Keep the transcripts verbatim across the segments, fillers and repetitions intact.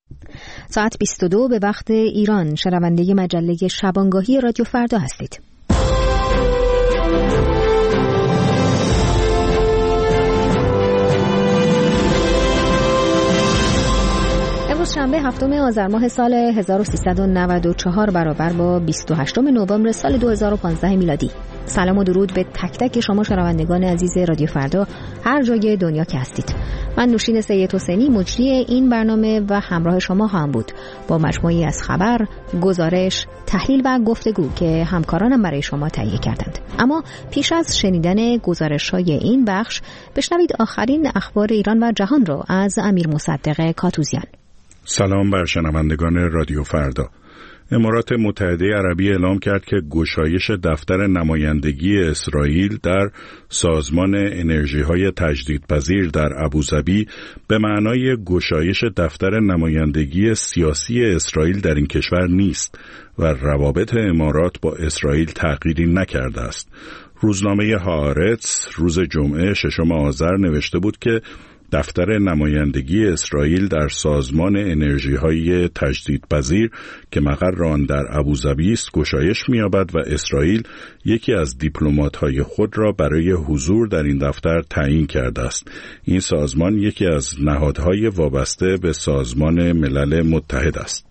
ساعت بیست و دو به وقت ایران، شنونده مجله شبانگاهی رادیو فردا هستید. امروز شنبه هفتم آذر ماه سال هزار و سیصد و نود و چهار برابر با بیست و هشتم نوامبر سال دو هزار و پانزده میلادی. سلام و درود به تک تک شما شنوندگان عزیز رادیو فردا هر جای دنیا که هستید. من نوشین سید حسینی مجری این برنامه و همراه شما خواهم بود با مجموعی از خبر، گزارش، تحلیل و گفتگو که همکارانم برای شما تهیه کردند. اما پیش از شنیدن گزارش‌های این بخش بشنوید آخرین اخبار ایران و جهان را از امیر مصدق کاتوزیان. سلام بر شنوندگان رادیو فردا. امارات متحده عربی اعلام کرد که گشایش دفتر نمایندگی اسرائیل در سازمان انرژی‌های تجدیدپذیر در ابوظبی به معنای گشایش دفتر نمایندگی سیاسی اسرائیل در این کشور نیست و روابط امارات با اسرائیل تغییری نکرده است. روزنامه هآرتس روز جمعه ششم آذر نوشته بود که دفتر نمایندگی اسرائیل در سازمان انرژی‌های تجدیدپذیر که مقر آن در ابوظبی است گشایش می‌یابد و اسرائیل یکی از دیپلمات‌های خود را برای حضور در این دفتر تعیین کرده است. این سازمان یکی از نهادهای وابسته به سازمان ملل متحد است.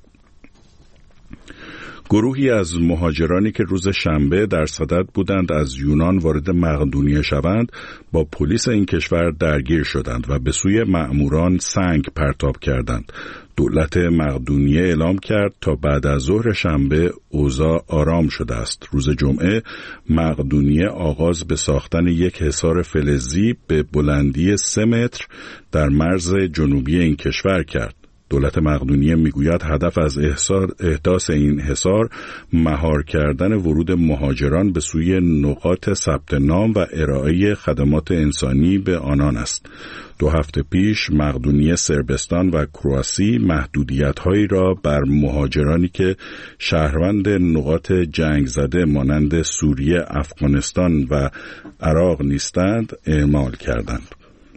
گروهی از مهاجرانی که روز شنبه در صدد بودند از یونان وارد مقدونیه شوند با پلیس این کشور درگیر شدند و به سوی مأموران سنگ پرتاب کردند. دولت مقدونیه اعلام کرد تا بعد از ظهر شنبه اوضاع آرام شده است. روز جمعه مقدونیه آغاز به ساختن یک حصار فلزی به بلندی سه متر در مرز جنوبی این کشور کرد. دولت مقدونیه میگوید هدف از احداث این حصار مهار کردن ورود مهاجران به سوی نقاط ثبت نام و ارائه خدمات انسانی به آنان است. دو هفته پیش مقدونیه صربستان و کرواسی محدودیت‌هایی را بر مهاجرانی که شهروند نقاط جنگ زده مانند سوریه، افغانستان و عراق نیستند اعمال کردند.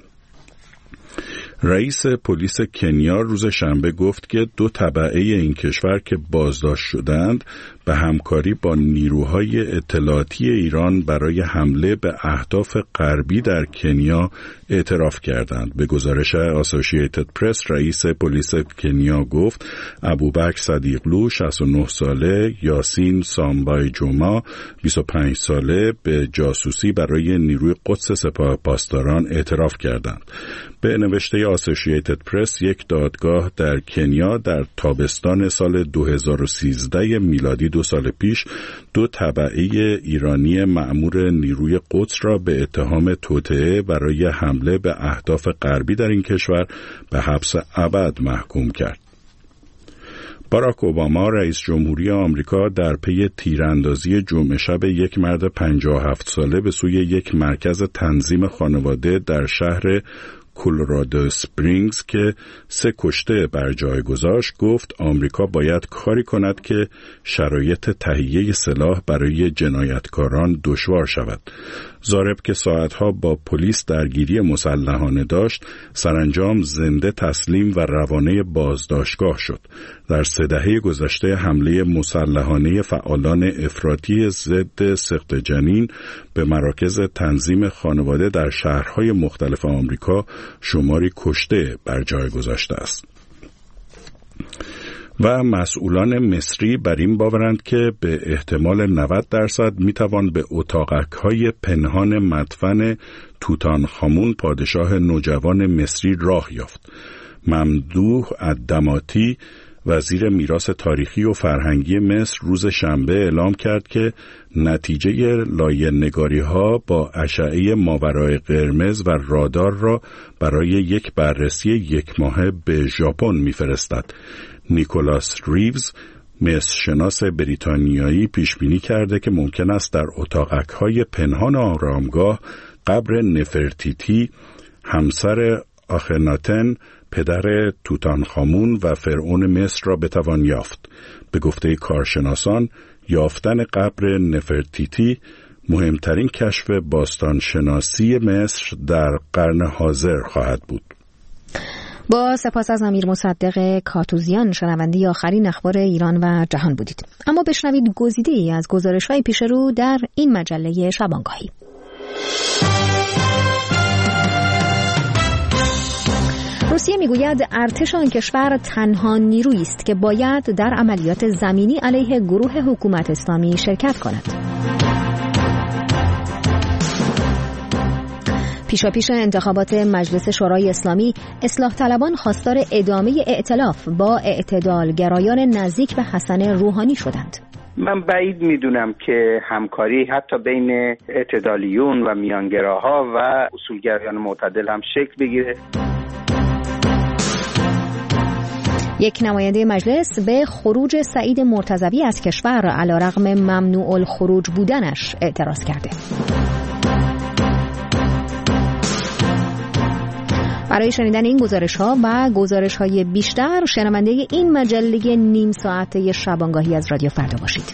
رئیس پلیس کنیا روز شنبه گفت که دو تبعه این کشور که بازداشت شدند به همکاری با نیروهای اطلاعاتی ایران برای حمله به اهداف غربی در کنیا اعتراف کردند. به گزارش اسوسییتد پرس رئیس پلیس کنیا گفت ابوبکر صدیقلو شصت و نه ساله، یاسین سامبای جوما بیست و پنج ساله به جاسوسی برای نیروی قدس سپاه پاسداران اعتراف کردند. به نوشته اسوسییتد پرس یک دادگاه در کنیا در تابستان سال دو هزار و سیزده میلادی دو سال پیش دو تبعه ایرانی مأمور نیروی قدس را به اتهام توطئه برای حمله به اهداف غربی در این کشور به حبس ابد محکوم کرد. باراک اوباما رئیس جمهوری آمریکا در پی تیراندازی جمعه شب یک مرد پنجاه و هفت ساله به سوی یک مرکز تنظیم خانواده در شهر کلرادو سپرینگز که سه کشته بر جای گذاشت گفت آمریکا باید کاری کند که شرایط تهیه سلاح برای جنایتکاران دشوار شود. ضارب که ساعتها با پلیس درگیری مسلحانه داشت سرانجام زنده تسلیم و روانه بازداشتگاه شد. در سه دهه گذشته حمله مسلحانه فعالان افراطی ضد سقط جنین به مراکز تنظیم خانواده در شهرهای مختلف آمریکا شماری کشته بر جای گذاشته است. و مسئولان مصری بر این باورند که به احتمال نود درصد میتوان به اتاقک‌های پنهان مدفن توتانخامون پادشاه نوجوان مصری راه یافت. ممدوح الدماطی وزیر میراث تاریخی و فرهنگی مصر روز شنبه اعلام کرد که نتیجه لایه‌نگاری‌ها با اشعه ماورای قرمز و رادار را برای یک بررسی یک ماهه به ژاپن می‌فرستد. نیکولاس ریوز مصرشناس بریتانیایی پیش بینی کرده که ممکن است در اتاقک‌های پنهان آرامگاه قبر نفرتیتی همسر آخناتن پدر توتانخامون و فرعون مصر را بتوان یافت. به گفته کارشناسان یافتن قبر نفرتیتی مهمترین کشف باستانشناسی مصر در قرن حاضر خواهد بود. با سپاس از امیر مصدق کاتوزیان، شنونده آخرین اخبار ایران و جهان بودید. اما بشنوید گزیده‌ای از گزارش‌های پیش رو در این مجله شبانگاهی. روسیه میگوید ارتش آن کشور تنها نیرویی است که باید در عملیات زمینی علیه گروه حکومت اسلامی شرکت کند. پیشاپیش انتخابات مجلس شورای اسلامی، اصلاح طلبان خواستار ادامه ائتلاف با اعتدالگرایان نزدیک به حسن روحانی شدند. من بعید میدونم که همکاری حتی بین اعتدالیون و میانگراها و اصولگرایان معتدل هم شکل بگیره. یک نماینده مجلس به خروج سعید مرتضوی از کشور علیرغم ممنوع الخروج بودنش اعتراض کرده. برای شنیدن این گزارش‌ها و گزارش‌های بیشتر شنونده این مجله نیم ساعته شبانگاهی از رادیو فردا باشید.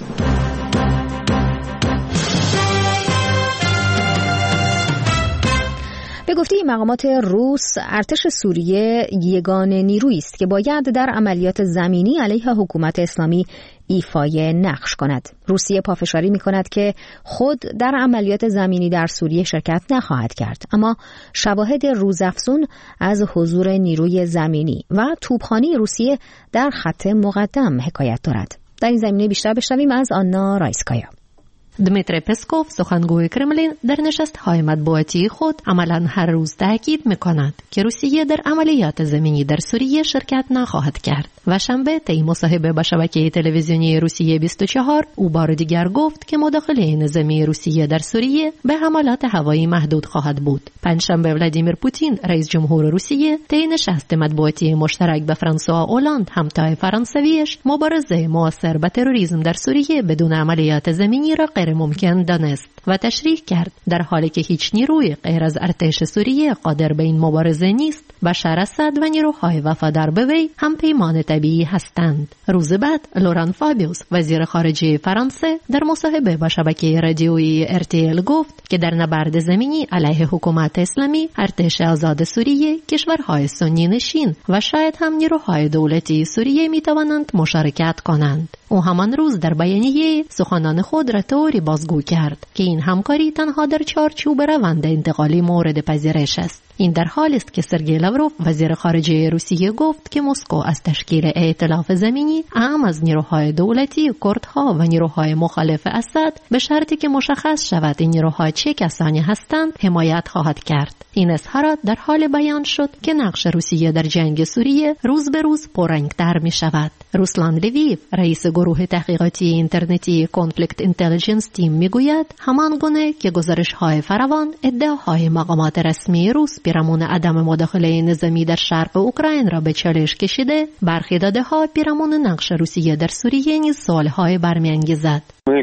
به گفته مقامات روس، ارتش سوریه یگان نیرویی است که باید در عملیات زمینی علیه حکومت اسلامی ایفای نقش کند. روسیه پافشاری می‌کند که خود در عملیات زمینی در سوریه شرکت نخواهد کرد، اما شواهد روزافزون از حضور نیروی زمینی و توپخانه روسیه در خط مقدم حکایت دارد. در این زمینه بیشتر بشنویم از آنا رایسکایا. دمیتری پسکوف، سخنگوی کرملین، در نشست‌های مطبوعاتی خود عملاً هر روز تاکید می‌کند که روسیه در عملیات زمینی در سوریه شرکت نخواهد کرد. و شنبه طی مصاحبه با شبکه تلویزیونی روسیه بیست و چهار او بار دیگر گفت که مداخله نظامی روسیه در سوریه به حملات هوایی محدود خواهد بود. پنجشنبه ولادیمیر پوتین، رئیس جمهور روسیه، طی نشست مطبوعاتی مشترک با فرانسوا اولاند، همتای فرانسویش، مبارزه مؤثر با تروریسم در سوریه بدون عملیات زمینی را غیر ممکن دانست و تشریح کرد در حالی که هیچ نیروی غیر از ارتش سوریه قادر به این مبارزه نیست، بشار اسد و نیروهای وفادار به وی هم پیمان طبیعی هستند. روز بعد لوران فابیوس، وزیر خارجه فرانسه، در مصاحبه با شبکه رادیویی ار تی ال گفت که در نبرد زمینی علیه حکومت اسلامی، ارتش آزاد سوریه، کشورهای سنی نشین و شاید هم نیروهای دولتی سوریه می توانند مشارکت کنند. او همان روز در بیانیه سخنان خود را طوری بازگو کرد که این همکاری تنها در چارچوب روند انتقالی مورد پذیرش است. این در حالی است که سرگئی لاوروف، وزیر خارجه روسیه، گفت که مسکو از تشکیل ائتلاف زمینی اعم از نیروهای دولتی، کردها و نیروهای مخالف اسد به شرطی که مشخص شود این نیروها چه کسانی هستند حمایت خواهد کرد. این اظهارات در حال بیان شد که نقش روسیه در جنگ سوریه روز به روز پررنگ‌تر می شود. روسلان لیویف، رئیس گروه تحقیقاتی اینترنتی کانفلیکت اینتلیجنس تیم، میگوید همان گونه که گزارش‌های فراوان ادعاهای مقامات رسمی روس پیرامون عدم مداخله نظامی در شرق اوکراین را به چالش کشیده، برخی داده‌ها پیرامون نقش روسیه در سوریه نیز سوال‌های برمی‌انگیزد.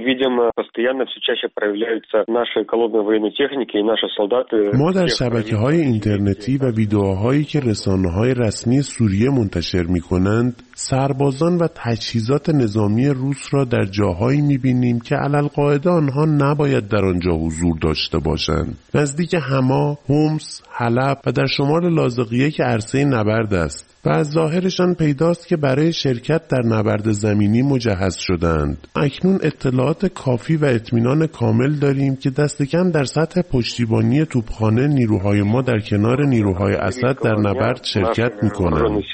ما در شبکه‌های اینترنتی و ویدئوهایی که رسانه‌های رسمی سوریه منتشر می‌کنند، سربازان و تجهیزات نظامی روس را در جاهایی می‌بینیم که علالقاعده آنها نباید در آنجا حضور داشته باشند. نزدیک حما، حمص، حلب و در شمال لاذقیه که عرصه نبرد است. و از ظاهرشان پیداست که برای شرکت در نبرد زمینی مجهز شدند. اکنون اطلاعات کافی و اطمینان کامل داریم که دست کم در سطح پشتیبانی توپخانه نیروهای ما در کنار نیروهای اسد در نبرد شرکت می‌کنند.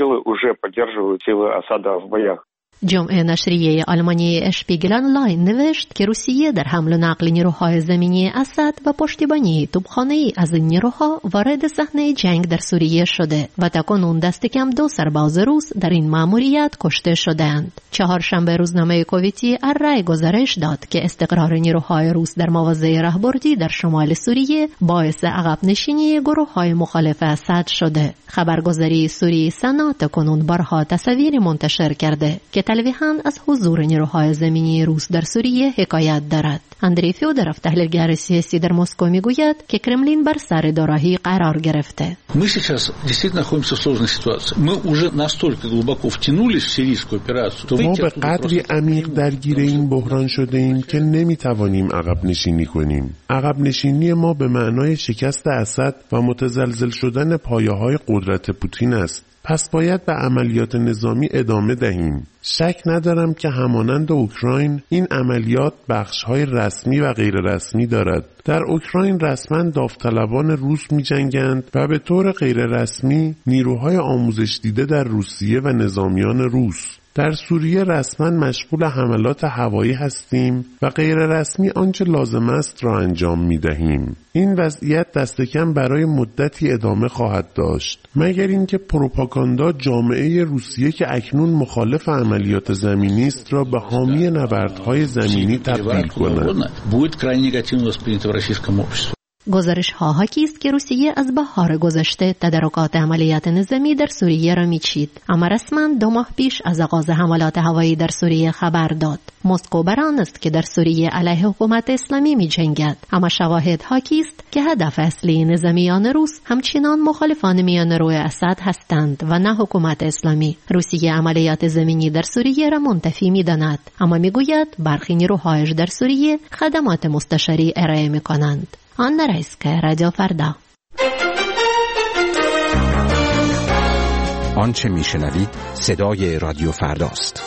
جمعه نشریه آلمانی اشپیگل آنلاین نوشت که روسیه در حمل و نقل نیروهای زمینی اسد و پشتیبانی توپخانه‌ای از این نیروها وارد صحنه جنگ در سوریه شده و تاکنون دست کم دو سرباز روس در این مأموریت کشته شدند. چهارشنبه روزنامه کویتی الرای گزارش داد که استقرار نیروهای روس در مواضع راهبردی در شمال سوریه باعث عقب نشینی گروه‌های مخالف اسد شده. خبرگزاری سوری سنا تاکنون بارها تصاویر منتشر کرده که تلویحاً از حضور نیروهای زمینی روس در سوریه حکایت دارد. اندری فیودروف، تحلیلگر سیاسی در مسکو، میگوید که کرملین بر سر دوراهی قرار گرفته. Мы сейчас действительно находимся в сложной ситуации. Мы уже настолько глубоко втянулись в сирийскую операцию. ما به قدری عمیق درگیر این بحران شده ایم که نمیتوانیم عقب نشینی کنیم. عقب نشینی ما به معنای شکست اسد و متزلزل شدن پایه‌های قدرت پوتین است. پس باید به عملیات نظامی ادامه دهیم. شک ندارم که همانند اوکراین این عملیات بخش‌های رسمی و غیر رسمی دارد. در اوکراین رسما داوطلبان روس می‌جنگند و به طور غیر رسمی نیروهای آموزش دیده در روسیه و نظامیان روس. در سوریه رسما مشغول حملات هوایی هستیم و غیر رسمی آنچه لازم است را انجام می دهیم. این وضعیت دست کم برای مدتی ادامه خواهد داشت مگر اینکه پروپاگاندا جامعه روسیه که اکنون مخالف عملیات زمینی است را به حامی نبردهای زمینی تبدیل کند. گزارش ها حاکی است که روسیه از بهار گذشته تدارکات عملیات نظامی در سوریه را میچید، اما رسما دو ماه پیش از آغاز حملات هوایی در سوریه خبر داد. مسکو بر آن است که در سوریه علیه حکومت اسلامی میجنگد، اما شواهد حاکی است که هدف اصلی نظامیان روس همچنان مخالفان میانرو اسد هستند و نه حکومت اسلامی. روسیه عملیات زمینی در سوریه را منتفی میداند، اما میگوید برخی نیروهایش در سوریه خدمات مستشاری ارائه میکنند. آن رئیسکه رادیو فردا. آنچه میشنوید صدای رادیو فرداست.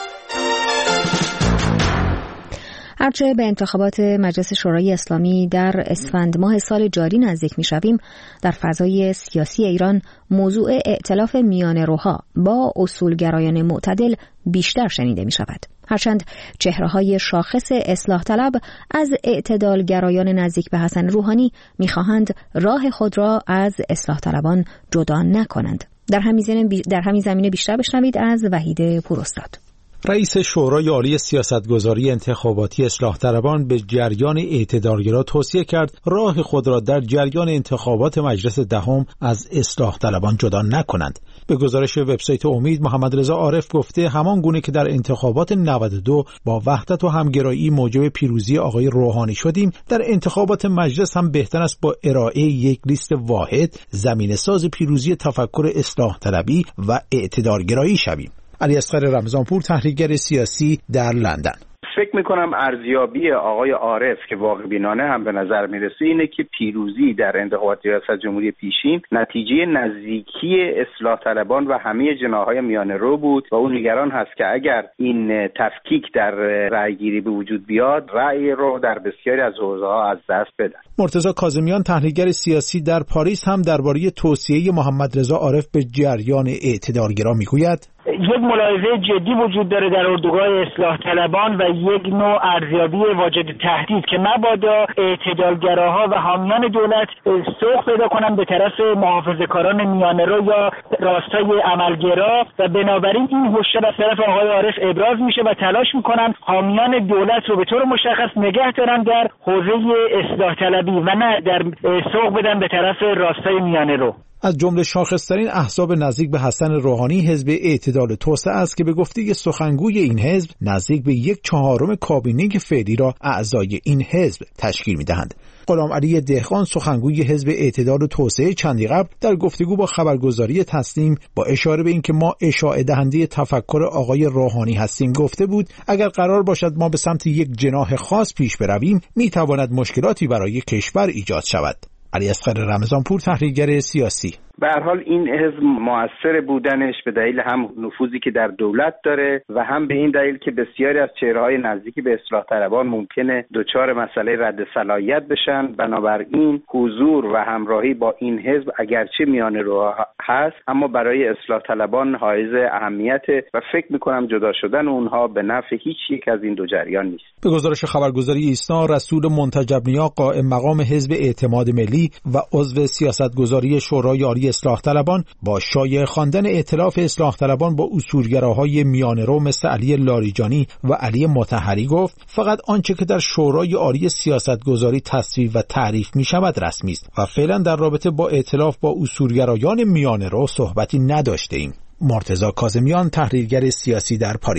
هرچه به انتخابات مجلس شورای اسلامی در اسفند ماه سال جاری نزدیک میشویم، در فضای سیاسی ایران موضوع ائتلاف میانه‌روها با اصولگرایان معتدل بیشتر شنیده می شود. هرچند چهره‌های شاخص اصلاح طلب از اعتدالگرایان نزدیک به حسن روحانی می خواهند راه خود را از اصلاح طلبان جدا نکنند. در همین زمینه بیشتر بشنوید از وحید پوراستاد. رئیس شورای عالی سیاستگذاری انتخاباتی اصلاح طلبان به جریان اعتدالگرا توصیه کرد راه خود را در جریان انتخابات مجلس دهم از اصلاح طلبان جدا نکنند. به گزارش وبسایت امید، محمد رضا عارف گفته همان گونه که در انتخابات نود و دو با وحدت و همگرایی موجب پیروزی آقای روحانی شدیم، در انتخابات مجلس هم بهتر است با ارائه یک لیست واحد زمینه ساز پیروزی تفکر اصلاح طلبی و اعتدالگرایی شویم. علی اصغر رمضانپور، تحلیلگر سیاسی در لندن: فکر میکنم ارزیابی آقای عارف که واقع بینانه هم به نظر میرسه اینه که پیروزی در انتخابات ریاست جمهوری پیشین نتیجه نزدیکی اصلاح طلبان و همه جناحهای میانه رو بود و اون نگران هست که اگر این تفکیک در رأی گیری به وجود بیاد، رأی رو در بسیاری از حوزه‌ها از دست بدن. مرتضی کاظمیان، تحلیلگر سیاسی در پاریس، هم درباره توصیه محمد رضا عارف به جریان اعتدالگرا میگوید: یک ملاحظه جدی وجود داره در اردوگاه اصلاح طلبان و یک نوع ارزیابی واجد تهدید که مبادا اعتدالگراها و حامیان دولت سوق پیدا کنن به طرف محافظه‌کاران میانه‌رو یا راستای عملگرا و بنابراین این هشدار از طرف آقای عارف ابراز میشه و تلاش میکنن حامیان دولت رو به طور مشخص نگه دارن در حوزه اصلاح طلبی و نه در سوق بدن به طرف راستای میانه‌رو. از جمله شاخص‌ترین احزاب نزدیک به حسن روحانی حزب اعتدال توسعه است که به گفته سخنگوی این حزب نزدیک به یک چهارم کابینه فعلی را اعضای این حزب تشکیل می‌دهند. غلام علی دهقان، سخنگوی حزب اعتدال و توسعه، چندی قبل در گفتگو با خبرگزاری تسنیم با اشاره به اینکه ما اشاعه دهنده تفکر آقای روحانی هستیم گفته بود اگر قرار باشد ما به سمت یک جناح خاص پیش برویم میتواند مشکلاتی برای کشور ایجاد شود. علی اصغر رمضانپور، تحلیلگر سیاسی: به هر حال این حزب مؤثر بودنش به دلیل هم نفوذی که در دولت داره و هم به این دلیل که بسیاری از چهره‌های نزدیکی به اصلاح طلبان ممکنه دچار مسئله رد صلاحیت بشن. بنابراین حضور و همراهی با این حزب اگرچه میانه‌رو هست اما برای اصلاح طلبان حائز اهمیت و فکر می‌کنم جدا شدن اونها به نفع هیچ یک از این دو جریان نیست. به گزارش خبرگزاری ایسنا، رسول منتجب نیا، قائم مقام حزب اعتماد ملی و عضو سیاستگزاری شورای عالی اصلاح طلبان، با شایعه خواندن ائتلاف اصلاح طلبان با اصولگراهای میانه‌رو مثل علی لاریجانی و علی مطهری گفت فقط آنچه که در شورای عالی سیاستگزاری تصویب و تعریف می شود رسمی است و فعلا در رابطه با ائتلاف با اصولگرایان میانه‌رو صحبتی نداشته ایم. مرتضی کاظمیان، تحلیلگر سیاسی در پاریس: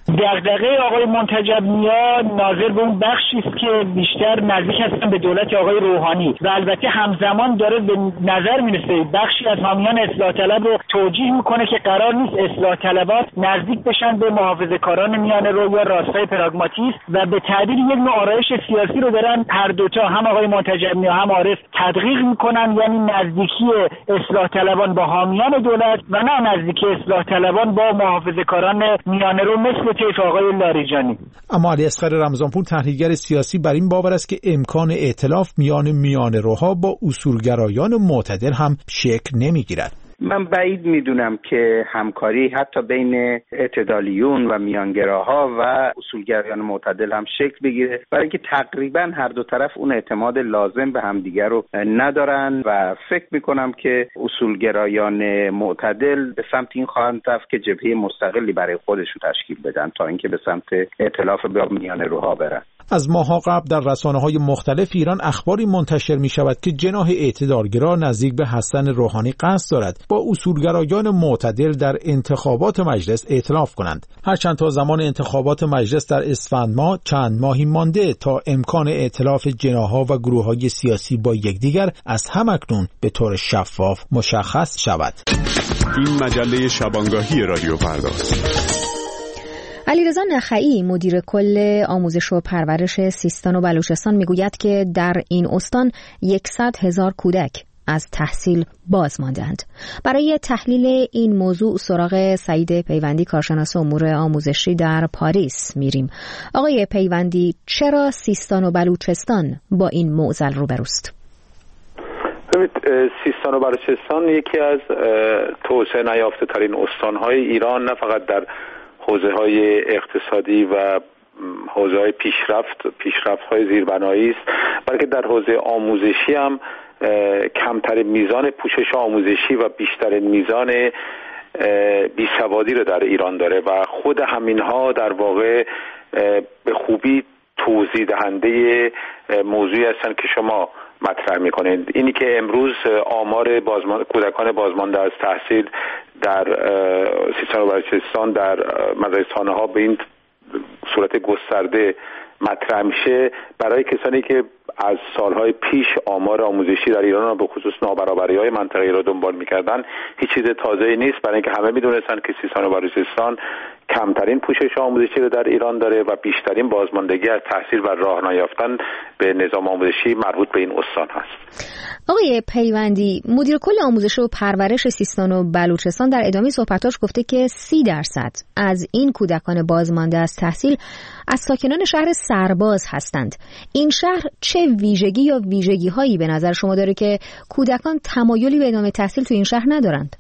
دغدغه آقای منتجب نیا ناظر به اون بخشی است که بیشتر نزدیک هستن به دولت آقای روحانی و البته همزمان داره به نظر میرسه بخشی از حامیان اصلاح طلب رو توجیه میکنه که قرار نیست اصلاح طلبات نزدیک بشن به محافظه‌کاران میانه رو یا راستای پراگماتیسم و به تعبیر یک نوع آرایش سیاسی رو دارن هر دوتا هم آقای منتجب نیا هم عارف تدقیق میکنن، یعنی نزدیکی اصلاح طلبان با حامیان دولت و نه نزدیکی اصلاح طلبان با محافظه‌کاران میانه رو مثل طیف آقای لاریجانی. اما علی اصغر رمضانپور تحلیلگر سیاسی بر این باور است که امکان ائتلاف میان میانه‌روها با اصولگرایان معتدل هم شکل نمیگیرد. من بعید میدونم که همکاری حتی بین اعتدالیون و میانگراها و اصولگرایان معتدل هم شکل بگیره، برای که تقریبا هر دو طرف اون اعتماد لازم به همدیگر رو ندارن و فکر میکنم که اصولگرایان معتدل به سمت این خواهند رفت که جبهه مستقلی برای خودشون تشکیل بدن تا اینکه به سمت ائتلاف با میانه‌روها برن. از ماه‌ها قبل در رسانه‌های مختلف ایران اخباری منتشر می‌شود که جناح اعتدالگرا نزدیک به حسن روحانی قصد دارد با اصولگرایان معتدل در انتخابات مجلس ائتلاف کنند. هرچند تا زمان انتخابات مجلس در اسفند ماه چند ماهی مانده تا امکان ائتلاف جناح‌ها و گروه‌های سیاسی با یکدیگر از همکنون به طور شفاف مشخص شود. این مجله شبانگاهی رادیو فرداست. علیرضا نخعی مدیر کل آموزش و پرورش سیستان و بلوچستان میگوید که در این استان صد هزار کودک از تحصیل باز ماندند. برای تحلیل این موضوع سراغ سعید پیوندی کارشناس امور آموزشی در پاریس میریم. آقای پیوندی، چرا سیستان و بلوچستان با این معضل روبروست؟ سیستان و بلوچستان یکی از توسعه نیافته ترین استان‌های ایران، نه فقط در حوزه‌های اقتصادی و حوزه‌های پیشرفت پیشرفت‌های زیربنایی است، بلکه در حوزه آموزشی هم کمترین میزان پوشش آموزشی و بیشترین میزان بیسوادی رو در ایران داره و خود همینها در واقع به خوبی توضیح دهنده موضوعی هستند که شما مطرح می‌کنید. اینی که امروز آمار بازمان... کودکان بازمانده از تحصیل در سیستان و بلوچستان در مدرسه‌خانه‌ها به این صورت گسترده مطرح میشه، برای کسانی که از سالهای پیش آمار آموزشی در ایران به خصوص نابرابری‌های منطقه‌ای را دنبال می‌کردن هیچ چیز تازه‌ای نیست، برای اینکه همه می‌دونستن که سیستان و بلوچستان کمترین پوشش آموزشی رو در ایران داره و بیشترین بازماندگی از تحصیل و راه نیافتن به نظام آموزشی مربوط به این استان هست. آقای پیوندی، مدیر کل آموزش و پرورش سیستان و بلوچستان در ادامه صحبتاش گفته که سی درصد از این کودکان بازمانده از تحصیل از ساکنان شهر سرباز هستند. این شهر چه ویژگی یا ویژگی هایی به نظر شما داره که کودکان تمایلی به ادامه تحصیل تو این شهر ندارند؟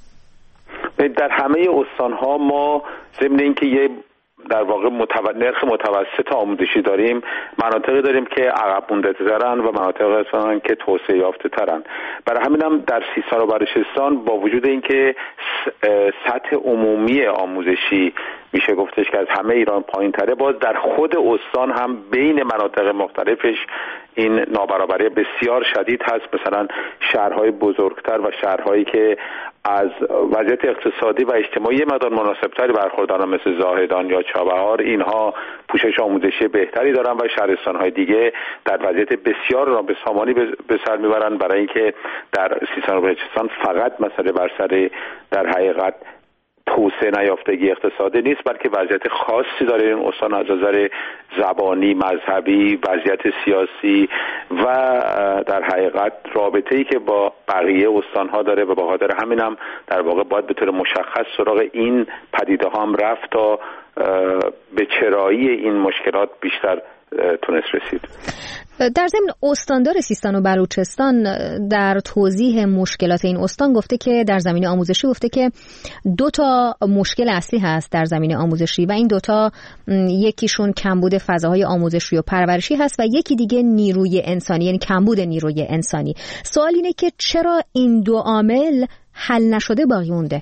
در همه استان‌ها ما ضمن اینکه یه در واقع متو... نرخ متوسط آموزشی داریم، مناطقی داریم که عقب مونده ترن و مناطقی هستن که توسعه یافته ترن. برای همین هم در سیستان و بلوچستان با وجود اینکه سطح عمومی آموزشی میشه گفتش که از همه ایران پایین تره، باز در خود استان هم بین مناطق مختلفش این نابرابری بسیار شدید هست. مثلا شهرهای بزرگتر و شهرهایی که از وضعیت اقتصادی و اجتماعی مقدار مناسبتری برخوردارن مثل زاهدان یا چابهار، اینها پوشش آموزشی بهتری دارن و شهرستان‌های دیگه در وضعیت بسیار نابسامانی به سر میبرن، برای اینکه در سیستان و بلوچستان فقط مسئله بر سر در حقیقت توسعه نیافتگی اقتصادی نیست، بلکه وضعیت خاصی داره این استان از نظر زبانی، مذهبی، وضعیت سیاسی و در حقیقت رابطه‌ای که با بقیه استان‌ها داره و به خاطر همین هم در واقع باید به طور مشخص سراغ این پدیده ها هم رفت تا به چرایی این مشکلات بیشتر تونست رسید. در ضمن استاندار سیستان و بلوچستان در توضیح مشکلات این استان گفته که در زمینه آموزشی گفته که دو تا مشکل اصلی هست در زمینه آموزشی و این دوتا یکیشون کمبود فضاهای آموزشی و پرورشی هست و یکی دیگه نیروی انسانی، یعنی کمبود نیروی انسانی. سوال اینه که چرا این دو عامل حل نشده باقی مونده؟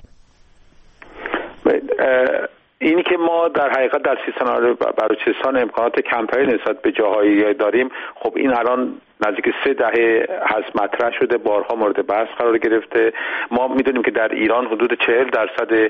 اینی که ما در حقیقت در سیستان و بلوچستان امکانات کمتری نسبت به جاهایی داریم، خب این الان نزدیک سه دهه هست مطرح شده، بارها مورد بحث قرار گرفته. ما میدونیم که در ایران حدود چهل درصد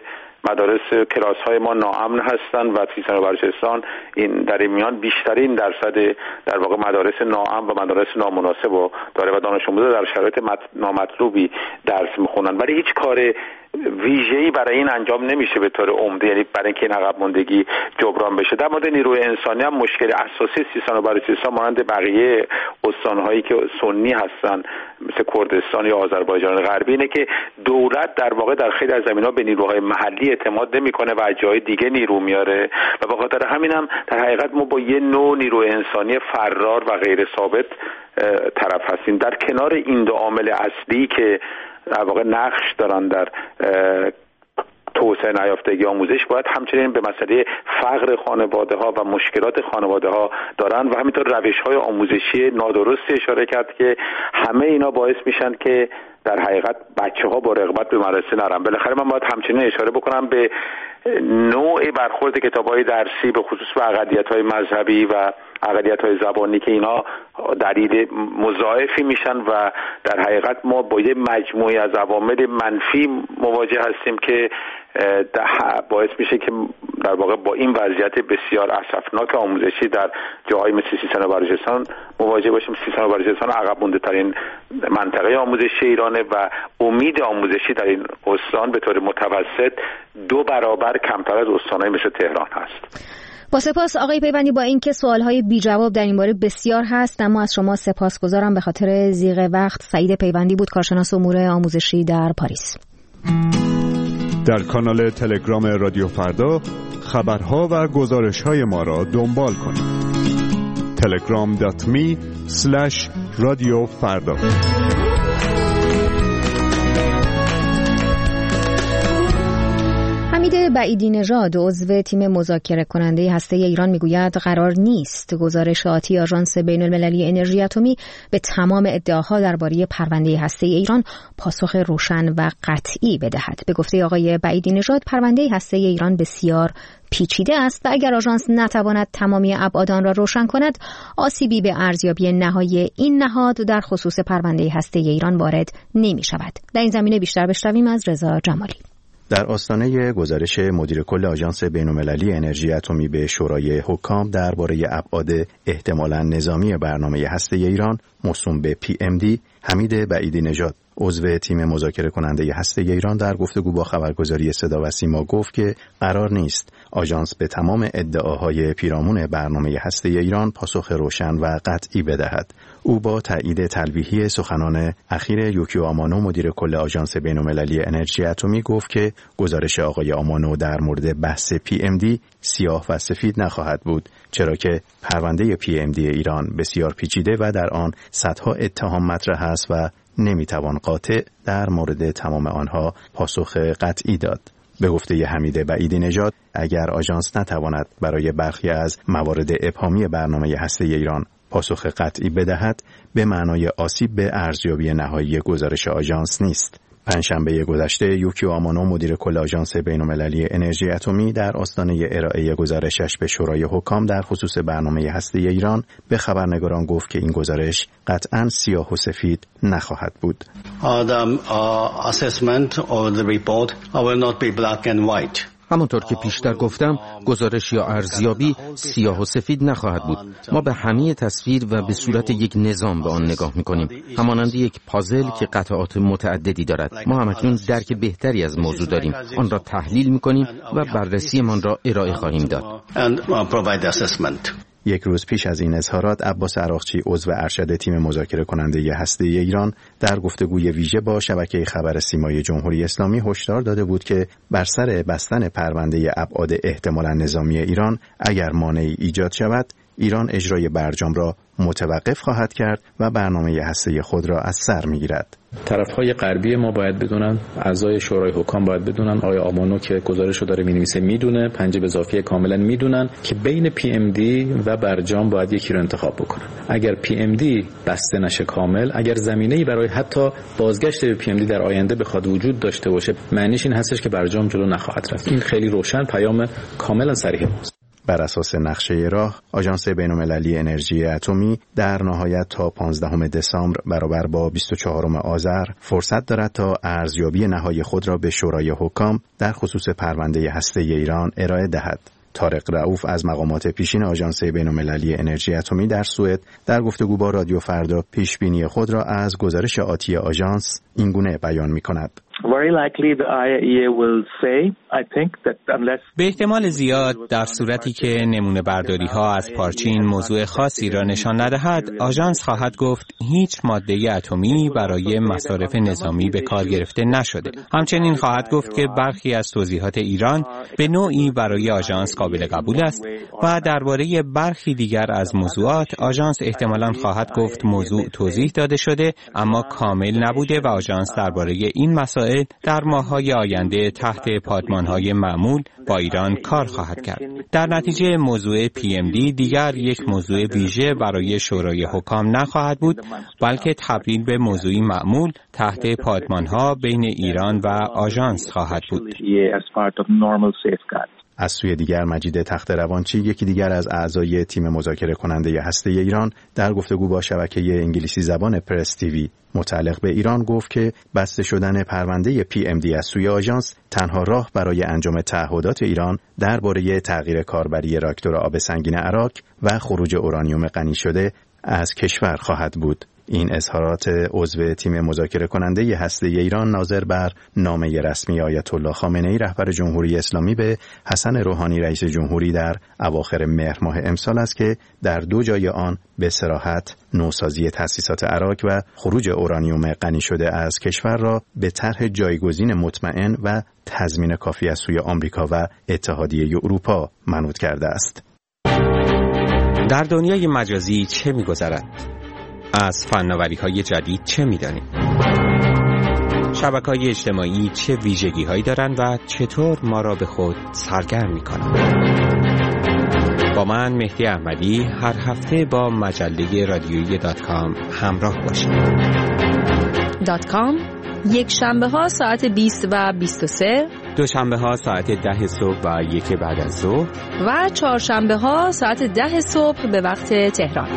مدارس کلاس های ما ناامن هستند و سیستان و بلوچستان این در این میان بیشترین درصد در واقع مدارس ناامن و مدارس نامناسب رو داره و دانش آموزا در شرایط نامطلوبی درس میخونن، ولی هیچ کار ویژه‌ای برای این انجام نمیشه به طور عمده، یعنی برای اینکه این عقب ماندگی جبران بشه. در مورد نیروی انسانی هم مشکل اساسی سیستان و بلوچستان مانند بقیه استان‌هایی که سنی هستن مثل کردستان یا آذربایجان غربی اینه که دولت در واقع در خیلی از زمینه‌ها به نیروهای محلی اعتماد نمیکنه و از جای دیگه نیرو میاره و به خاطر همین هم در حقیقت ما با یه نوع نیروی انسانی فرار و غیر ثابت طرف هستیم. در کنار این دو عامل اصلی که در واقع نقش دارن در توسعه نیافتگی آموزش، باید همچنین به مسئله فقر خانواده ها و مشکلات خانواده ها دارن و همینطور روش های آموزشی نادرستی اشاره کرد که همه اینا باعث میشن که در حقیقت بچه ها با رغبت به مدرسه نرن. بالاخره من باید همچنین اشاره بکنم به نوع برخورد کتاب‌های درسی به خصوص به اقلیت‌های مذهبی و اقلیت‌های زبانی که اینا دلیل مضاعفی میشن و در حقیقت ما با یه مجموعه از عوامل منفی مواجه هستیم که باعث میشه که در واقع با این وضعیت بسیار اسفناک آموزشی در جاهای مثل سیستان و بلوچستان مواجه باشیم. سیستان و بلوچستان عقب مونده ترین منطقه آموزشی ایرانه و امید آموزشی در این استان به طور متوسط دو برابر کمتر از استان‌های مثل تهران هست. با سپاس آقای پیوندی. با اینکه سوال‌های بی جواب در این باره بسیار هست، اما از شما سپاسگزارم به خاطر ضیق وقت. سعید پیوندی بود، کارشناس امور آموزشی در پاریس. در کانال تلگرام رادیو فردا خبرها و گزارش‌های ما را دنبال کنید. تلگرام دات می اسلش رادیو فردا. حمید بعیدی نژاد عضو تیم مذاکره کننده هسته ایران میگوید قرار نیست گزارش آتی آژانس بین المللی انرژی اتمی به تمام ادعاها درباره پرونده هسته ایران پاسخ روشن و قطعی بدهد. به گفته آقای بعیدی نژاد پرونده هسته ایران بسیار پیچیده است و اگر آژانس نتواند تمامی ابعاد آن را روشن کند، آسیبی به ارزیابی نهایی این نهاد در خصوص پرونده هسته ایران وارد نمی شود. در این زمینه بیشتر بشنویم از رضا جمالی. در آستانه گزارش مدیر کل آژانس بین‌المللی انرژی اتمی به شورای حکام درباره ابعاد احتمالاً نظامی برنامه هسته ایران موسوم به پی ام دی، حمید بعیدی نژاد عضو تیم مذاکره کننده هسته ایران در گفتگو با خبرگزاری صدا و سیما گفت که قرار نیست آژانس به تمام ادعاهای پیرامون برنامه هسته ایران پاسخ روشن و قطعی بدهد. او با تایید تلویحی سخنان اخیر یوکیو آمانو مدیر کل آژانس بین‌المللی انرژی اتمی گفت که گزارش آقای آمانو در مورد بحث پی ام دی سیاه و سفید نخواهد بود، چرا که پرونده پی ام دی ایران بسیار پیچیده و در آن صدها اتهام مطرح است و نمیتوان قاطع در مورد تمام آنها پاسخ قطعی داد. به گفته حمید بعیدی نژاد اگر آژانس نتواند برای برخی از موارد ابهامی برنامه هسته ایران پاسخ قطعی بدهد، به معنای آسیب به ارزیابی نهایی گزارش آژانس نیست. پنجشنبه گذشته یوکیو آمانو مدیر کل آژانس بین‌المللی انرژی اتمی در آستانه ارائه گزارشش به شورای حکام در خصوص برنامه هسته ایران به خبرنگاران گفت که این گزارش قطعاً سیاه و سفید نخواهد بود. همونطور که پیشتر گفتم، گزارش یا ارزیابی سیاه و سفید نخواهد بود. ما به همه تصویر و به صورت یک نظام به آن نگاه می‌کنیم، همانند یک پازل که قطعات متعددی دارد. ما همکنون درک بهتری از موضوع داریم، آن را تحلیل می‌کنیم و بررسیمان را ارائه خواهیم داد. یک روز پیش از این اظهارات عباس عراقچی عضو ارشد تیم مذاکره کننده هسته ایران در گفتگوی ویژه با شبکه خبر سیمای جمهوری اسلامی هشدار داده بود که بر سر بستن پرونده ابعاد احتمالاً نظامی ایران اگر مانعی ایجاد شود، ایران اجرای برجام را متوقف خواهد کرد و برنامه هسته خود را از سر می‌گیرد. طرف‌های غربی ما باید بدونن، اعضای شورای حکام باید بدونن، آقای آمانو که گزارشو داره می‌نویسه میدونه، پنج اضافی کاملا میدونن که بین پی ام دی و برجام باید یکی رو انتخاب بکنن. اگر پی ام دی بسته نشه کامل، اگر زمینه‌ای برای حتی بازگشت به پی ام دی در آینده بخواد وجود داشته باشه، معنیش این هستش که برجام جلو نخواهد رفت. این خیلی روشن پیام کاملا صریح است. بر اساس نقشه راه، آژانس بین‌المللی انرژی اتمی در نهایت تا پانزدهم دسامبر برابر با بیست و چهارم آذر فرصت دارد تا ارزیابی نهایی خود را به شورای حکام در خصوص پرونده هسته‌ای ایران ارائه دهد. طارق رؤوف از مقامات پیشین آژانس بین‌المللی انرژی اتمی در سوئد در گفتگو با رادیو فردا پیشبینی خود را از گزارش آتی آژانس اینگونه بیان می‌کند. به احتمال زیاد در صورتی که نمونه برداری ها از پارچین موضوع خاصی را نشان ندهد، آژانس خواهد گفت هیچ ماده اتمی برای مصارف نظامی به کار گرفته نشده. همچنین خواهد گفت که برخی از توضیحات ایران به نوعی برای آژانس قابل قبول است و درباره برخی دیگر از موضوعات آژانس احتمالاً خواهد گفت موضوع توضیح داده شده اما کامل نبوده و آژانس درباره این مسائل در ماه‌های آینده تحت پادمان‌های معمول با ایران کار خواهد کرد. در نتیجه موضوع پی ام دی دیگر یک موضوع ویژه برای شورای حکام نخواهد بود، بلکه تبدیل به موضوعی معمول تحت پادمان‌ها بین ایران و آژانس خواهد بود. از سوی دیگر مجید تخت‌روانچی، یکی دیگر از اعضای تیم مذاکره کننده هسته‌ای ایران، در گفتگو با شبکه انگلیسی زبان پرس تیوی متعلق به ایران گفت که بسته شدن پرونده پی ام دی از سوی آژانس تنها راه برای انجام تعهدات ایران درباره تغییر کاربری راکتور آب سنگین عراق و خروج اورانیوم غنی شده از کشور خواهد بود. این اظهارات عضو تیم مذاکره کننده هسته‌ای ایران ناظر بر نامه رسمی آیت الله خامنه‌ای رهبر جمهوری اسلامی به حسن روحانی رئیس جمهوری در اواخر مهر ماه امسال است که در دو جای آن به صراحت نوسازی تأسیسات عراق و خروج اورانیوم غنی شده از کشور را به طرح جایگزین مطمئن و تضمین کافی از سوی آمریکا و اتحادیه اروپا منوط کرده است. در دنیای مجازی چه می‌گذرد؟ از فناوری‌های جدید چه می‌دانیم؟ شبکه‌های اجتماعی چه ویژگی‌هایی دارند و چطور ما را به خود سرگرم می‌کنند؟ با من مهدی احمدی هر هفته با مجله رادیویی دات کام همراه باشید. دات کام یک شنبه ها ساعت بیست و بیست و سه، دوشنبه ها ساعت ده صبح و یک بعد از ظهر و چهارشنبه ها ساعت ده صبح به وقت تهران.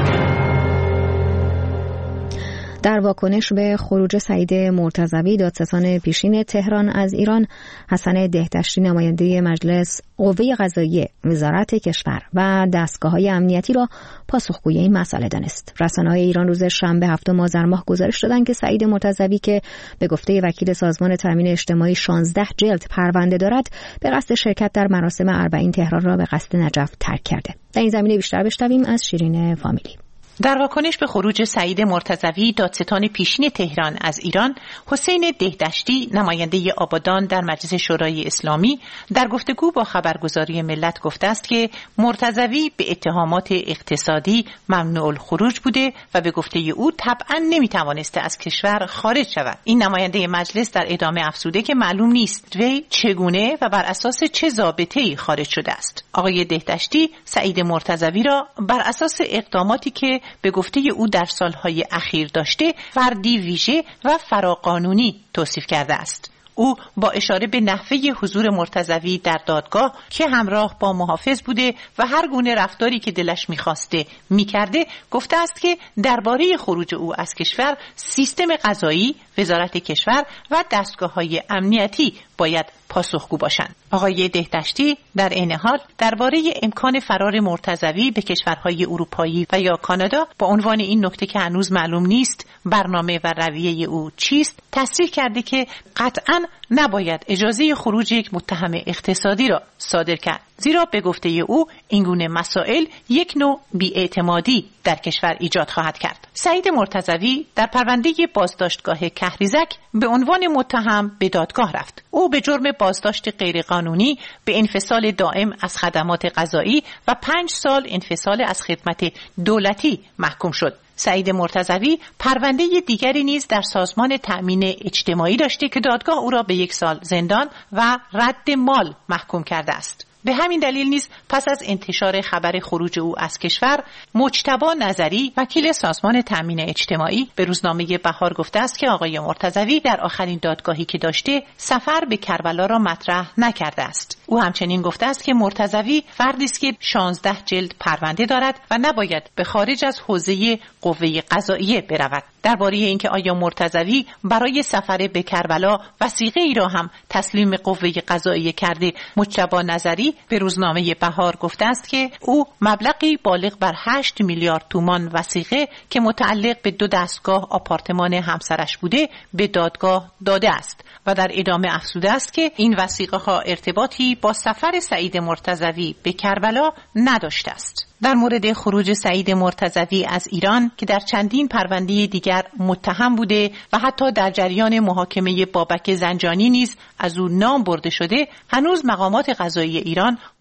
در واکنش به خروج سعید مرتضوی دادستان پیشین تهران از ایران، حسن دهدشتی نماینده مجلس قوه قضاییه وزارت کشور و دستگاه‌های امنیتی را پاسخگوی این مسئله دانست. رسانه‌های ایران روز شنبه هفتم آذر ماه گزارش دادند که سعید مرتضوی که به گفته وکیل سازمان تامین اجتماعی شانزده جلد پرونده دارد، به قصد شرکت در مراسم اربعین تهران را به قصد نجف ترک کرده. در این زمینه بیشتر بشنویم از شیرین فامیلی. در واکنش به خروج سعید مرتضوی دادستان پیشین تهران از ایران، حسین دهدشتی نماینده آبادان در مجلس شورای اسلامی در گفتگو با خبرگزاری ملت گفته است که مرتضوی به اتهامات اقتصادی ممنوع الخروج بوده و به گفته او طبعا نمیتوانسته از کشور خارج شود. این نماینده مجلس در ادامه افزوده که معلوم نیست وی چگونه و بر اساس چه ضابطه‌ای خارج شده است. آقای دهدشتی سعید مرتضوی را بر اساس اقداماتی که به گفته او در سالهای اخیر داشته فردی ویژه و فراقانونی توصیف کرده است. او با اشاره به نحوه حضور مرتضوی در دادگاه که همراه با محافظ بوده و هر گونه رفتاری که دلش می‌خواسته می‌کرده، گفته است که درباره خروج او از کشور سیستم قضایی، وزارت کشور و دستگاه‌های امنیتی باید پاسخگو باشند. آقای دهدشتی در عین حال درباره امکان فرار مرتضوی به کشورهای اروپایی و یا کانادا با عنوان این نکته که هنوز معلوم نیست برنامه و رویه او چیست، تصریح کرده که قطعاً نباید اجازه خروج یک متهم اقتصادی را صادر کرد، زیرا به گفته او اینگونه مسائل یک نوع بی‌اعتمادی در کشور ایجاد خواهد کرد. سعید مرتضوی در پرونده بازداشتگاه کهریزک به عنوان متهم به دادگاه رفت. او به جرم بازداشت غیرقانونی به انفصال دائم از خدمات قضایی و پنج سال انفصال از خدمت دولتی محکوم شد. سعید مرتضوی پرونده دیگری نیز در سازمان تأمین اجتماعی داشته که دادگاه او را به یک سال زندان و رد مال محکوم کرده است. به همین دلیل نیز پس از انتشار خبر خروج او از کشور، مجتبی نظری وکیل سازمان تأمین اجتماعی به روزنامه بهار گفته است که آقای مرتضوی در آخرین دادگاهی که داشته سفر به کربلا را مطرح نکرده است. او همچنین گفته است که مرتضوی فردی است که شانزده جلد پرونده دارد و نباید به خارج از حوزه قوه قضاییه برود. درباره اینکه آیا مرتضوی برای سفر به کربلا وثیقه ای را هم تسلیم قوه قضاییه کرده، مجتبی نظری به روزنامه بهار گفته است که او مبلغی بالغ بر هشت میلیارد تومان وثیقه که متعلق به دو دستگاه آپارتمان همسرش بوده به دادگاه داده است و در ادامه افزوده است که این وثیقه ها ارتباطی با سفر سعید مرتضوی به کربلا نداشته است. در مورد خروج سعید مرتضوی از ایران که در چندین پرونده دیگر متهم بوده و حتی در جریان محاکمه بابک زنجانی نیز از او نام برده شده، هنوز مقامات قضایی ایران